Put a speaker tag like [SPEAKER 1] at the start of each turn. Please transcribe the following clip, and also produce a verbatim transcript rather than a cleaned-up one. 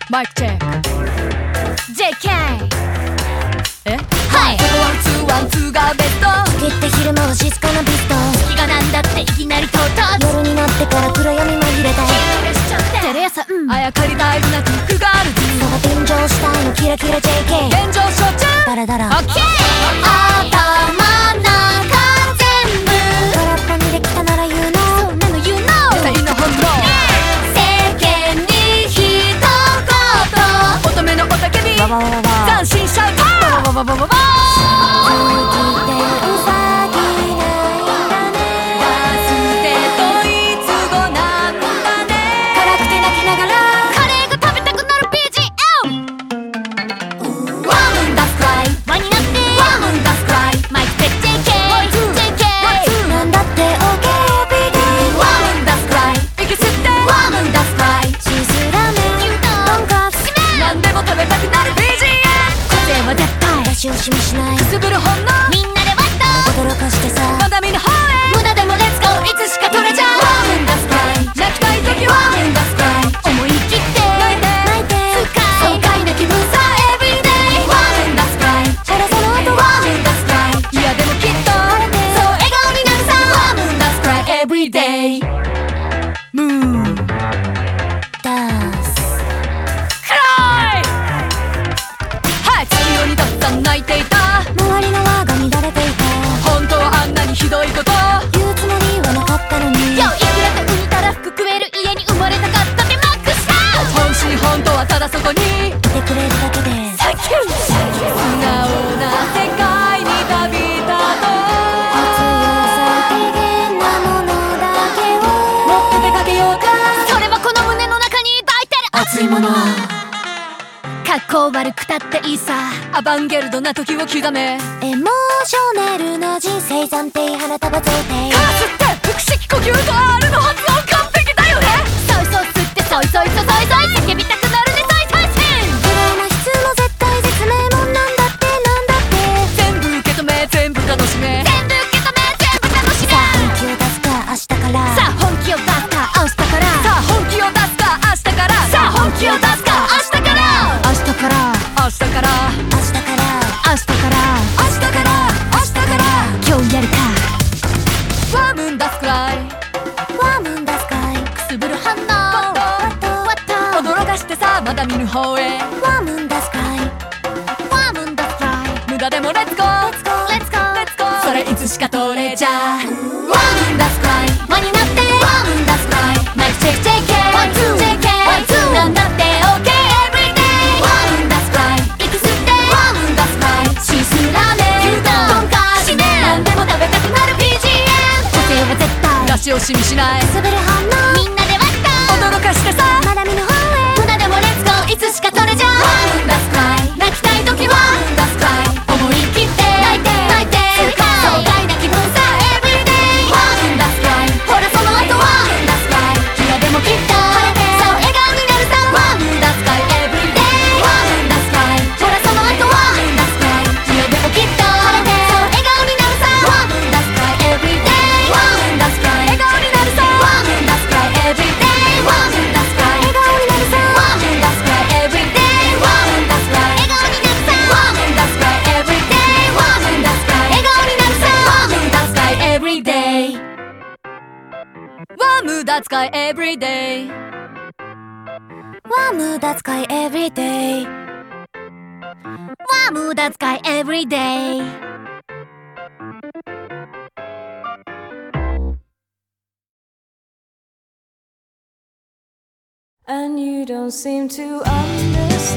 [SPEAKER 1] マイクチェック ジェーケー え
[SPEAKER 2] はい
[SPEAKER 1] ここワンツーワンツーがベスト
[SPEAKER 2] 月って昼間は静かなビスト
[SPEAKER 1] 月がなんだっていきなり唐突
[SPEAKER 2] 夜になってから暗闇紛れた
[SPEAKER 1] テレ朝うんあやかり大事なキックガールズ
[SPEAKER 2] そが便乗したいのキラキラ ジェーケー
[SPEAKER 1] 現状承知
[SPEAKER 2] ダラダラ
[SPEAKER 1] オッケー
[SPEAKER 2] 頭なんか全部空っぽにできたなら言うの
[SPEAKER 1] そんなの You know デザインの本能
[SPEAKER 2] 世間に一言
[SPEAKER 1] 乙女の雄たけび
[SPEAKER 2] わわわわわ
[SPEAKER 1] 斬新シャウトわわわわわわ
[SPEAKER 2] ししみしない
[SPEAKER 1] くすぶる本能
[SPEAKER 2] みんなでワッと驚かしてさ
[SPEAKER 1] まだ見ぬ方へ
[SPEAKER 2] 無駄でもレッツゴーいつしか取れちゃうワームンダスクライ
[SPEAKER 1] 泣きたい時は
[SPEAKER 2] ワームンダスクライ
[SPEAKER 1] 思い切って
[SPEAKER 2] 泣いて泣いて
[SPEAKER 1] 爽快な気分さ Everyday
[SPEAKER 2] ワームンダスクライほらその後ワームンダスクライ
[SPEAKER 1] いやでもきっと
[SPEAKER 2] そう笑顔になるさ
[SPEAKER 1] ワームンダスクライ Everyday ムーン
[SPEAKER 2] ダス
[SPEAKER 1] クライはい月夜にだった泣いていた
[SPEAKER 2] 周りの輪が乱れていた
[SPEAKER 1] 本当はあんなにひどいこと
[SPEAKER 2] 言うつもりはなかったのに
[SPEAKER 1] よいくらか浮いたら服食える家に生まれたかったってマックスだ本心本当はただそこに
[SPEAKER 2] いてくれるだけで
[SPEAKER 1] サンキュー素直な世界に旅立とう
[SPEAKER 2] 必要最低限なものだけを
[SPEAKER 1] 持って出かけようかそれはこの胸の中に抱いてる
[SPEAKER 2] 熱いもの
[SPEAKER 1] 格好悪くたっていいさアバンギャルドな時を刻め
[SPEAKER 2] エモーショナルな人生暫定花束贈呈
[SPEAKER 1] カスって腹式呼吸と R の発音完璧だよねソイソイ吸ってソイソイソイソイソイ叫びたくなるねソイソイセン
[SPEAKER 2] プラマ質の絶対絶命もんなんだってなんだって
[SPEAKER 1] 全部受け止め全部楽しめ
[SPEAKER 2] 全部受け止め全部楽しめさあ本気を出すか明日から
[SPEAKER 1] さあ本気を出すか明日からさあ本気を出すか明日からさあ本気を出すか明日から
[SPEAKER 2] 明日から
[SPEAKER 1] 明日から
[SPEAKER 2] 明日から
[SPEAKER 1] 明日から
[SPEAKER 2] 明日から明日から
[SPEAKER 1] 今日やるかワームンダスくらい
[SPEAKER 2] ワームンダスカイ
[SPEAKER 1] くすぶる反応
[SPEAKER 2] ワットワット
[SPEAKER 1] 驚かしてさまだ見ぬ方へ
[SPEAKER 2] ワームンダスカイ
[SPEAKER 1] ワームンダスくらい無駄でもレッツゴー
[SPEAKER 2] レッツゴーレッツゴー
[SPEAKER 1] レッツゴーそれいつしか取れちゃう
[SPEAKER 2] ワームンダスクライ輪になってワームンダスクライマイクチェック ジェーケー ワンツー ジェーケー ワンツーなんだって OK Everyday ワームンダスクライ息吸ってワームンダスクライシースーラーメン牛丼とんかしめなんでも食べたくなる ビージーエム 女性は絶対
[SPEAKER 1] 出し惜しみしない
[SPEAKER 2] くすぶる反応みんなでワッと
[SPEAKER 1] 驚かしてさ
[SPEAKER 2] まだ見ぬ方へ無駄でもレッツゴーいつしか取れちゃうワームンダスクライ泣きたい時はワームンダスクライ思い切って泣いて泣いて爽快な気分さ Everyday ワームンダスクライほらその後ワームンダスクライいやでもきっと晴れてそう笑顔になるさワームンダスクライ Everyday ワームンダスクライほらその後ワームンダスクライいやでもきっと晴れてそう笑顔になるさワームンダスクライ Everyday ワームンダスクライ笑顔になるさワームンダスクライ Everyday ワームンダスクライ笑顔になるさワームンダスクライ Everyday ワームンダスクライ笑顔になるさワームンダスクライ Everyday ワームンダスクライ笑顔になるさワームンダスクライ Everyday
[SPEAKER 1] ワームダ使い Everyday
[SPEAKER 2] ワームダ使い Everyday
[SPEAKER 1] ワームダ使い Everyday
[SPEAKER 3] And you don't seem to understand